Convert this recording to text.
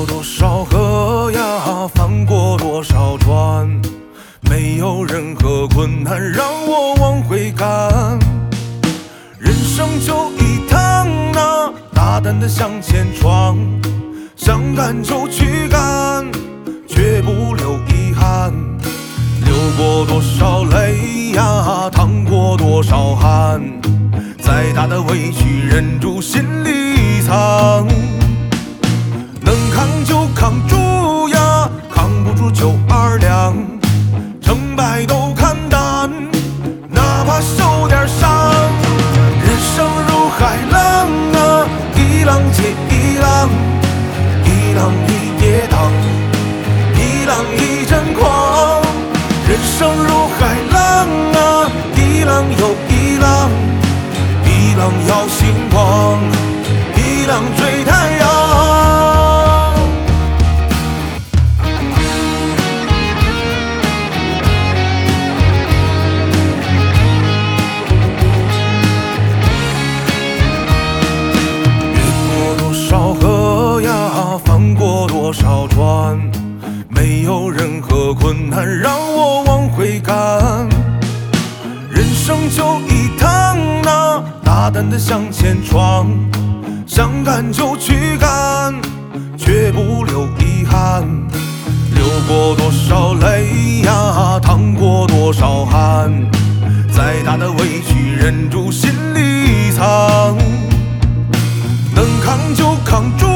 多少河呀，翻过多少船，没有任何困难让我往回赶。人生就一趟啊，大胆地向前闯，想干就去干，绝不留遗憾。流过多少泪呀，淌过多少汗，再大的委屈忍住心里藏。能扛就扛住呀，扛不住就二两，成败都看淡，哪怕受点伤。人生如海浪啊，一浪接一浪，一浪一跌宕，一浪一阵狂。人生如海浪啊，一浪又一浪，一浪要星光，一浪追太阳。翻过多少船，没有任何困难让我往回赶。人生就一趟啊，大胆地向前闯，想干就去干，绝不留遗憾。流过多少泪呀，淌过多少汗，再大的委屈忍住心里藏。能扛就扛住